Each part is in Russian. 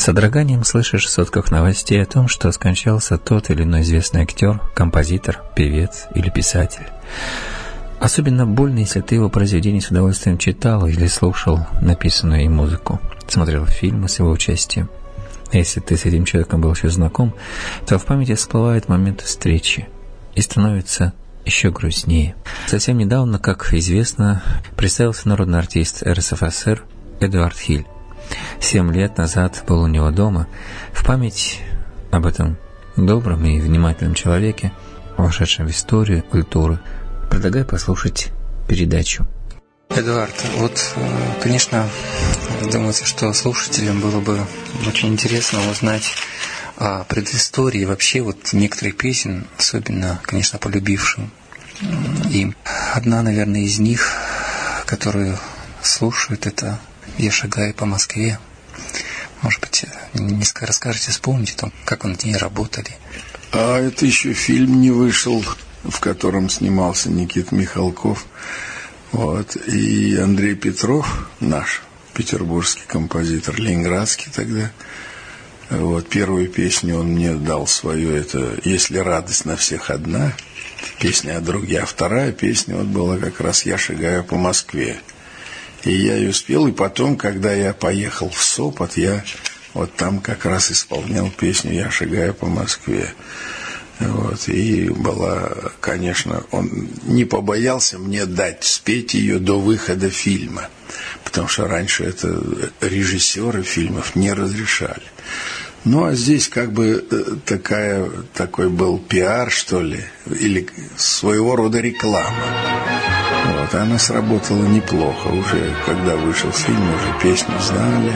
содроганием слышишь в сводках новостей о том, что скончался тот или иной известный актер, композитор, певец или писатель. Особенно больно, если ты его произведение с удовольствием читал или слушал написанную им музыку, смотрел фильмы с его участием. А если ты с этим человеком был еще знаком, то в памяти всплывает момент встречи и становится еще грустнее. Совсем недавно, как известно, представился народный артист РСФСР Эдуард Хиль. 7 лет назад был у него дома. В память об этом добром и внимательном человеке, вошедшем в историю культуры, предлагаю послушать передачу. Эдуард, вот, конечно, думается, что слушателям было бы очень интересно узнать о предыстории вообще вот некоторых песен, особенно, конечно, полюбившим им. Одна, наверное, из них, которую слушают, это «Я шагаю по Москве». Может быть, несколько расскажете, вспомните о том, как вы над ней работали. А это еще фильм не вышел, в котором снимался Никита Михалков. Вот. И Андрей Петров, наш петербургский композитор, ленинградский тогда. Вот. Первую песню он мне дал свою, это «Если радость на всех одна», песня о друге. А вторая песня вот была как раз «Я шагаю по Москве». И я ее спел, и потом, когда я поехал в Сопот, я вот там как раз исполнял песню «Я шагаю по Москве». Вот, и была, конечно, он не побоялся мне дать спеть ее до выхода фильма, потому что раньше это режиссеры фильмов не разрешали. Ну, а здесь как бы такой был пиар, что ли, или своего рода реклама. Вот, она сработала неплохо. Уже когда вышел фильм, уже песню знали.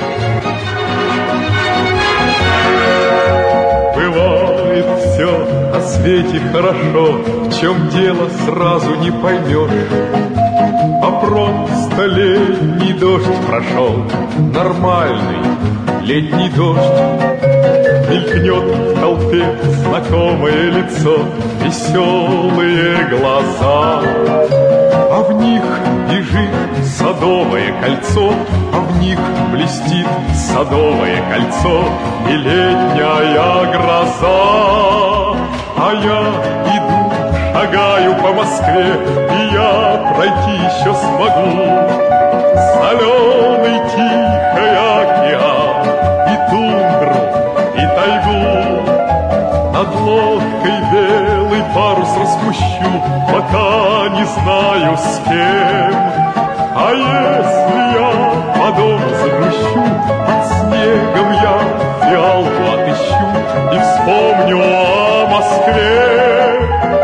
Бывает все на свете хорошо, в чем дело сразу не поймешь. А просто летний дождь прошел, нормальный летний дождь. Мелькнет в толпе знакомое лицо, веселые глаза, а в них бежит садовое кольцо, а в них блестит садовое кольцо и летняя гроза. А я иду, шагаю по Москве, и я пройти еще смогу соленый тихий океан и тундру, и тайгу. Над лодкой белый парус распущу, пока не знаю с кем. А если я по дому загрущу, под снегом я фиалку отыщу и вспомню о Москве.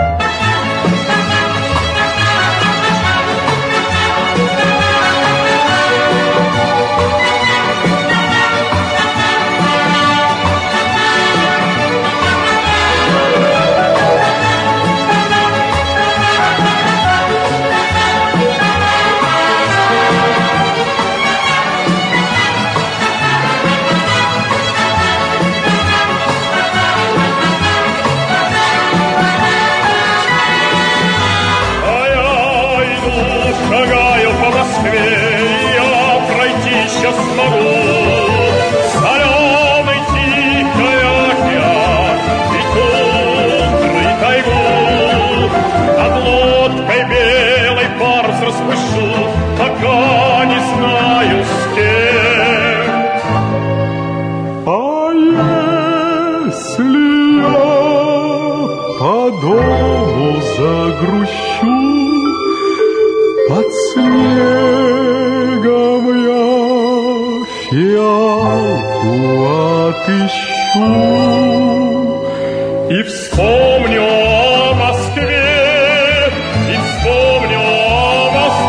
Загрущу, под снегом я фиалку отыщу и вспомню о Москве, и вспомню о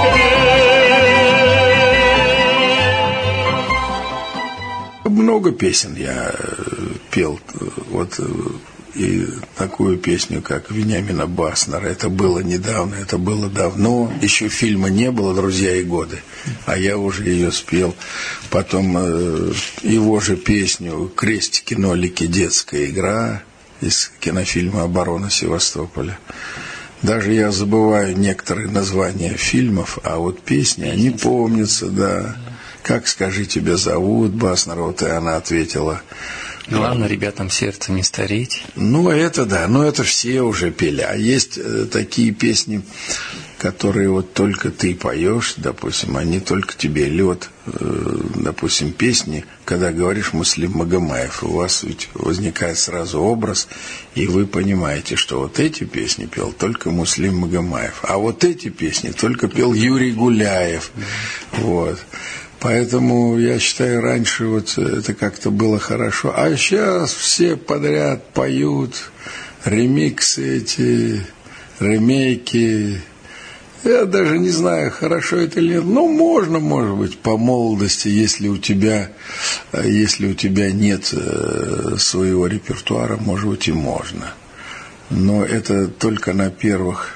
Москве. Много песен я пел, вот. И такую песню, как Вениамина Баснера, это было недавно, это было давно, еще фильма не было «Друзья и годы», а я уже ее спел. Потом его же песню «Крестики-нолики. Детская игра» из кинофильма «Оборона Севастополя». Даже я забываю некоторые названия фильмов, а вот песни, они помнятся, да. «Как, скажи, тебя зовут, Баснарот?» И она ответила: «Главное, ребятам сердце не стареть». Ну, это да, но это все уже пели. А есть такие песни, которые вот только ты поешь, допустим, они только тебе лед. Допустим, песни, когда говоришь Муслим Магомаев, у вас ведь возникает сразу образ, и вы понимаете, что вот эти песни пел только Муслим Магомаев, а вот эти песни только пел Юрий Гуляев. Вот. Поэтому, я считаю, раньше вот это как-то было хорошо. А сейчас все подряд поют ремиксы эти, ремейки. Я даже не знаю, хорошо это или нет. Ну, можно, может быть, по молодости, если у тебя нет своего репертуара, может быть, и можно. Но это только на первых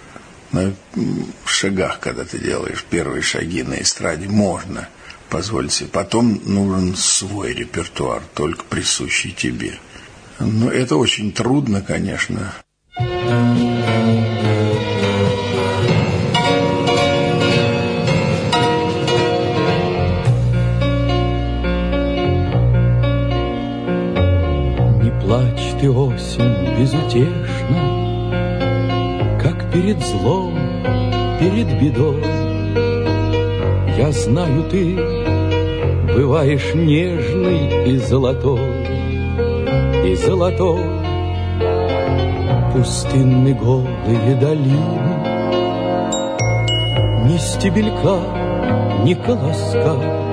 шагах, когда ты делаешь первые шаги на эстраде, можно позволить себе. Потом нужен свой репертуар, только присущий тебе. Но это очень трудно, конечно. Не плачь ты, осень, безутешно, как перед злом, перед бедой. Я знаю, ты бываешь нежный и золотой, и золотой. Пустынны голые долины, ни стебелька, ни колоска,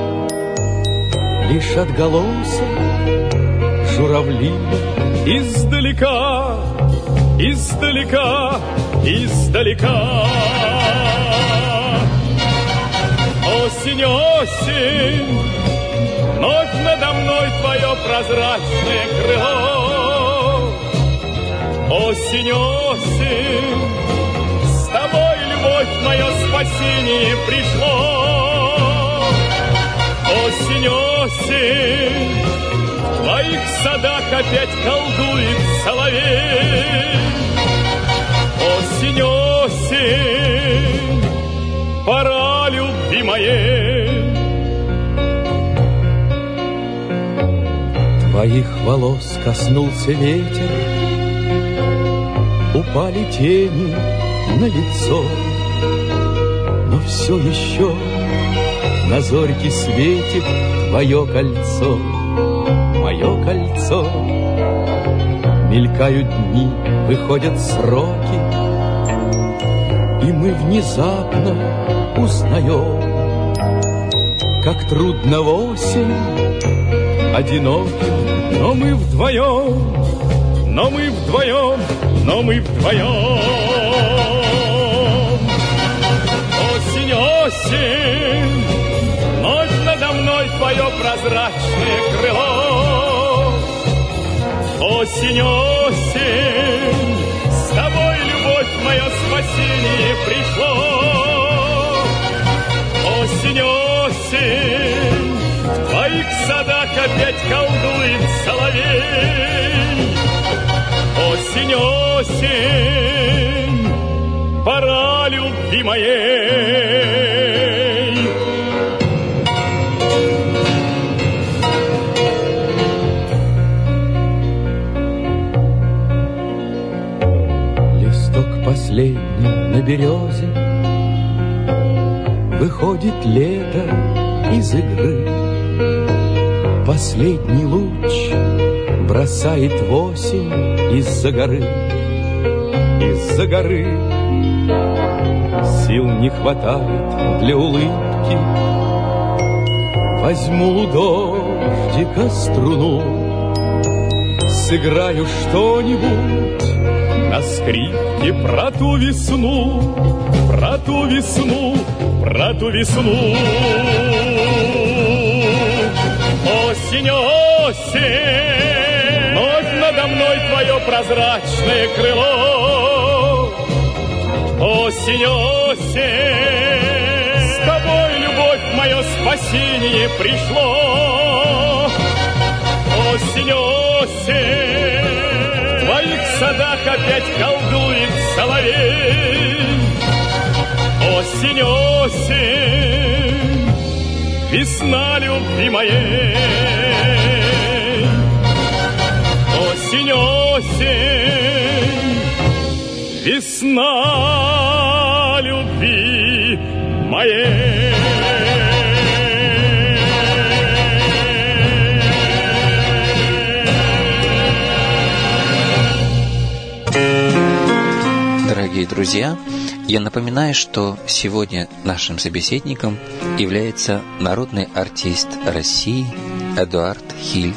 лишь отголосок журавлина. Издалека, издалека, издалека. Осень, осень, вновь надо мной твое прозрачное крыло. Осень, осень, с тобой, любовь, мое спасение пришло. Осень, осень, в твоих садах опять колдует соловей. Осень, осень, пора любви моей. Твоих волос коснулся ветер, упали тени на лицо, но все еще на зорьке светит твое кольцо, мое кольцо. Мелькают дни, выходят сроки, и мы внезапно узнаем, как трудно в осень одиноким. Но мы вдвоем, но мы вдвоем, но мы вдвоем. Осень, осень, вновь надо мной твое прозрачное крыло. Осень, осень, с тобой, любовь, мое спасение пришло. Осень, осень, в твоих садах опять колдует соловей. Осень, осень, пора любви моей. Листок последний на березе, выходит лето из игры. Последний луч бросает в осень из-за горы, из-за горы. Сил не хватает для улыбки, возьму у дождика струну, сыграю что-нибудь на скрипке про ту весну, про ту весну, про ту весну. Осень, осень, вновь надо мной твое прозрачное крыло. Осень, осень, с тобой, любовь, мое спасение пришло. Осень, осень, в твоих садах опять колдует соловей. Осень, осень, весна любви моей. Осень, осень, весна любви моей. Дорогие друзья, я напоминаю, что сегодня нашим собеседником является народный артист России Эдуард Хиль.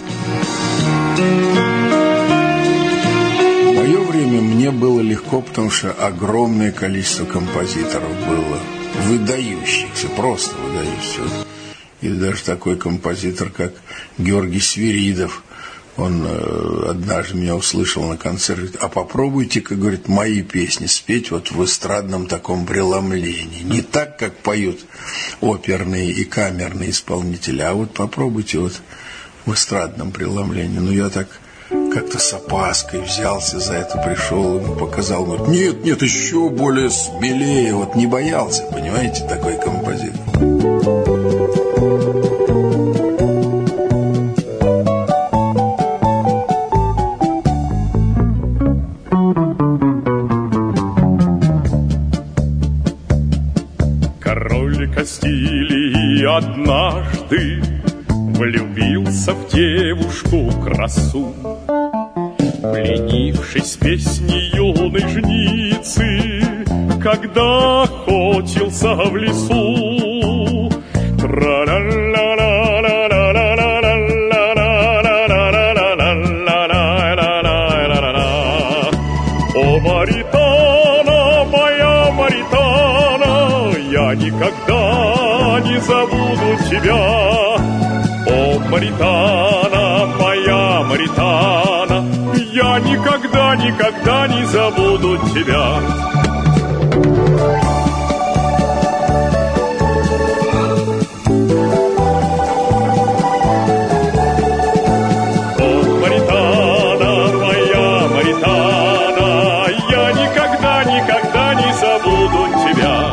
В мое время мне было легко, потому что огромное количество композиторов было, выдающихся, просто выдающихся. И даже такой композитор, как Георгий Свиридов, он однажды меня услышал на концерте, говорит: а попробуйте-ка, говорит, мои песни спеть вот в эстрадном таком преломлении. Не так, как поют оперные и камерные исполнители, а вот попробуйте вот в эстрадном преломлении. Ну, я так как-то с опаской взялся за это, пришел, ему показал, говорит: нет, нет, еще более смелее, вот не боялся, понимаете, такой композитор. Кастилии однажды влюбился в девушку красу, пленившись песней юной жницы, когда охотился в лесу. О, Маритана, моя Маритана, я никогда не забуду тебя. О, Маритана, моя Маритана, я никогда, никогда не забуду тебя. О, Маритана, моя Маритана, я никогда, никогда не забуду тебя.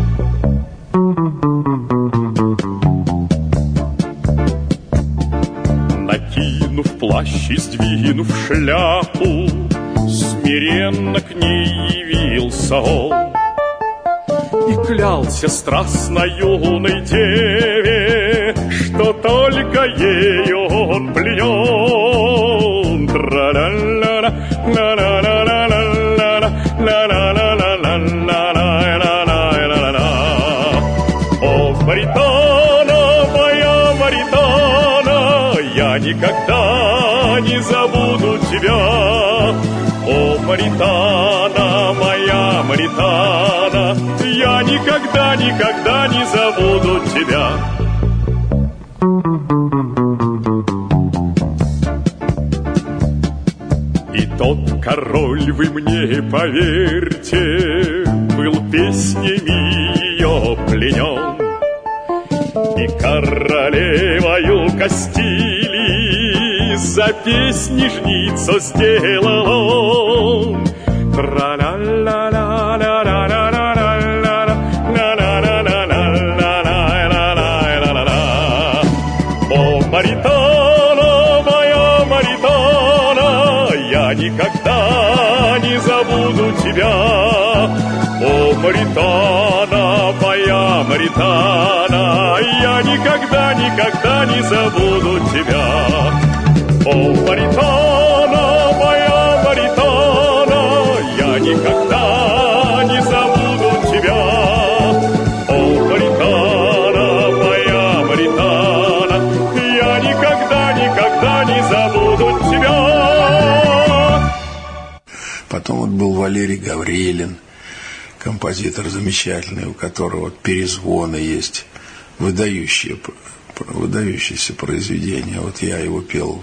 Накинув плащ и сдвинув шляпу, смиренно к ней явился он и клялся страстно юной деве, что только ею он пленен. Тра-ля-ля-ля, ля-ля-ля-ля-ля-ля, ля-ля-ля-ля-ля-ля-ля-ля-ля. О, Маритана, моя Маритана, я никогда не забуду тебя. О, Маритана, моя Маритана, я никогда, никогда не забуду тебя. И тот король, вы мне поверьте, был песнями ее пленен, и королевою Кастилии за песни жницу сделал он. О, Маритана, моя Маритана, я никогда не забуду тебя. О, Маритана, моя Маритана, я никогда, никогда не забуду тебя. О, Маритана, моя Маритана, я никогда не забуду тебя. О, Маритана, моя Маритана, я никогда, никогда не забуду тебя. Потом вот был Валерий Гаврилин, композитор замечательный, у которого вот перезвоны есть, выдающиеся произведения. Вот я его пел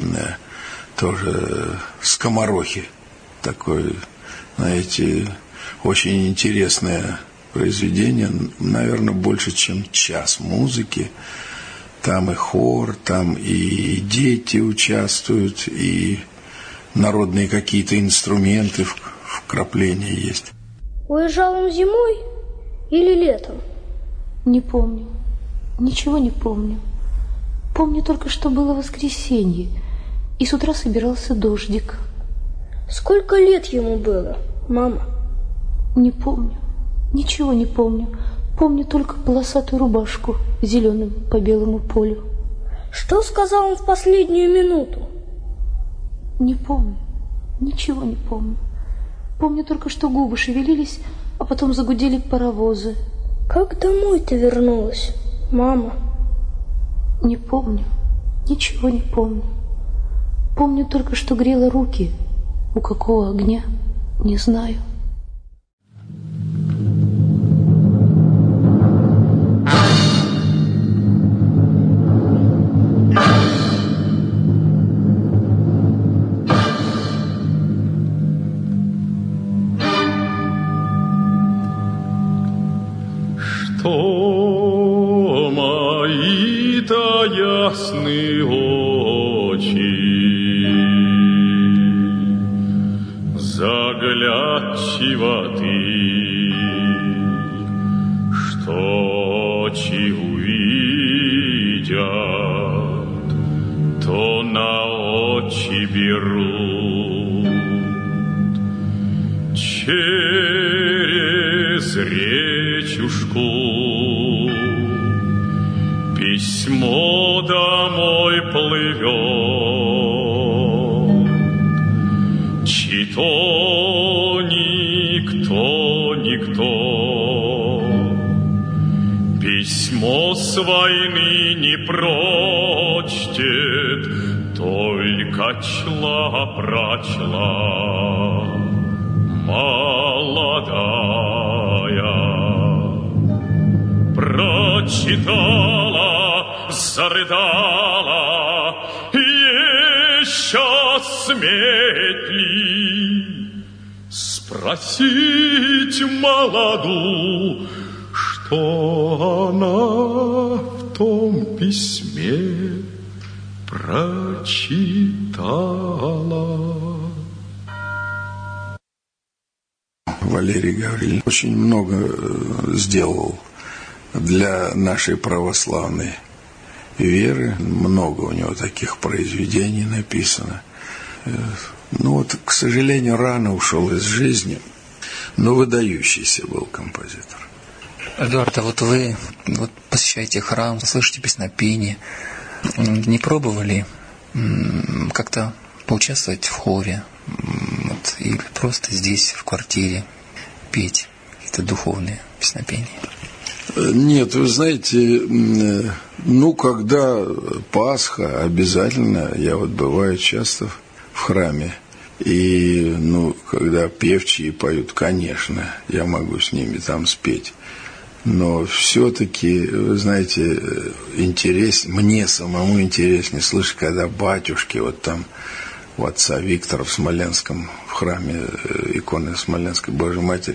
тоже «Скоморохи». Такое, знаете, очень интересное произведение, наверное, больше, чем час музыки. Там и хор, там и дети участвуют, и народные какие-то инструменты, вкрапления есть. Уезжал он зимой или летом? Не помню. Ничего не помню. Помню только, что было воскресенье, и с утра собирался дождик. Сколько лет ему было, мама? Не помню. Ничего не помню. Помню только полосатую рубашку зеленым по белому полю. Что сказал он в последнюю минуту? Не помню. Ничего не помню. Помню только, что губы шевелились, а потом загудели паровозы. Как домой ты вернулась, мама? Не помню. Ничего не помню. Помню только, что грела руки. У какого огня, не знаю. Что мои-то ясные очи заглядчива ты, что очи увидят, то на очи берут. Через речушку письмо домой плывет, чито никто письмо с войны не прочтет, только прочла молодая. Прочитала, зарыдала, еще сметь ли спросить молоду, что она в том письме прочитала. Валерий Гаврилин очень много сделал для нашей православной веры. Много у него таких произведений написано. Ну вот, к сожалению, рано ушел из жизни, но выдающийся был композитор. Эдуард, а вот вы посещаете храм, слышите песнопение. Не пробовали как-то поучаствовать в хоре или просто здесь, в квартире, петь какие-то духовные песнопения? Нет, вы знаете, когда Пасха, обязательно, я бываю часто в храме, и, когда певчие поют, конечно, я могу с ними там спеть. Но все-таки, вы знаете, мне самому интереснее слышать, когда батюшки, там у отца Виктора в Смоленском, в храме иконы Смоленской Божьей Матери,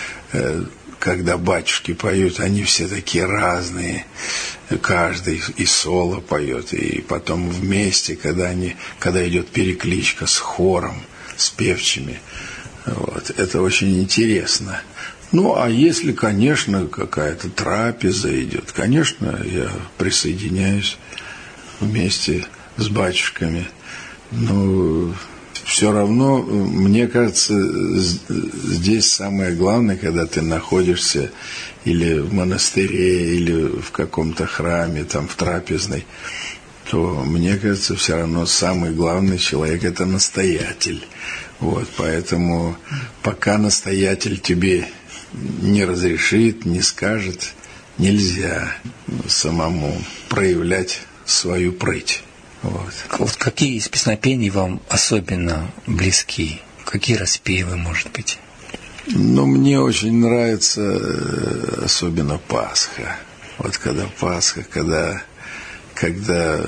когда батюшки поют, они все такие разные, каждый и соло поет, и потом вместе, когда идет перекличка с хором, с певчими, это очень интересно. А если, конечно, какая-то трапеза идет, конечно, я присоединяюсь вместе с батюшками, но все равно, мне кажется, здесь самое главное, когда ты находишься или в монастыре, или в каком-то храме, в трапезной, то, мне кажется, все равно самый главный человек – это настоятель. Поэтому пока настоятель тебе не разрешит, не скажет, нельзя самому проявлять свою прыть. Какие из песнопений вам особенно близки? Какие распевы, может быть? Мне очень нравится особенно Пасха. Когда Пасха, когда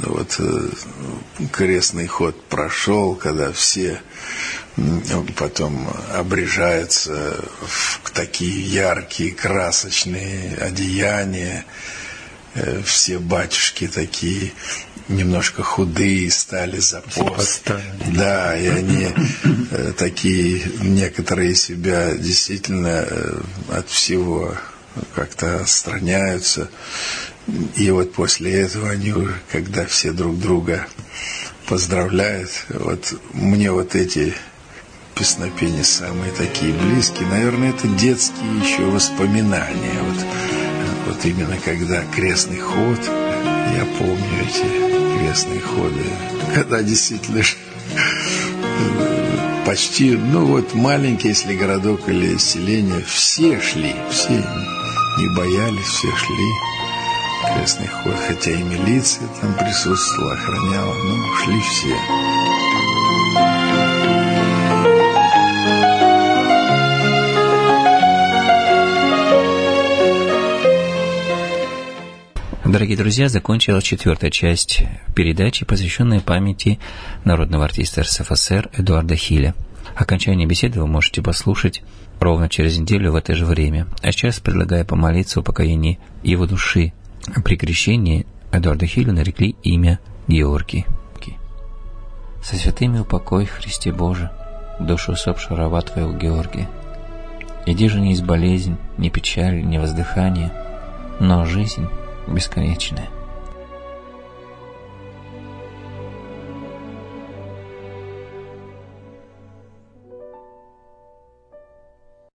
крестный ход прошел, когда все потом обрежаются в такие яркие, красочные одеяния, все батюшки такие немножко худые стали за пост. Да, и они такие, некоторые себя действительно от всего как-то отстраняются. И вот после этого они уже, когда все друг друга поздравляют, вот мне вот эти песнопения самые такие близкие. Наверное, это детские еще воспоминания. Вот именно когда крестный ход, я помню эти крестные ходы, когда действительно почти, маленький, если городок или селение, все шли, все не боялись, все шли. Крестный ход, хотя и милиция там присутствовала, охраняла, но шли все. Дорогие друзья, закончилась 4-я часть передачи, посвященная памяти народного артиста РСФСР Эдуарда Хиля. Окончание беседы вы можете послушать ровно через неделю в это же время. А сейчас предлагаю помолиться о упокоении его души. При крещении Эдуарду Хилю нарекли имя Георгий. Со святыми упокой, Христе Боже, душу усопшего раба Твоего Георгия. Иди же не из болезнь, ни печаль, ни воздыхание, но жизнь бесконечная.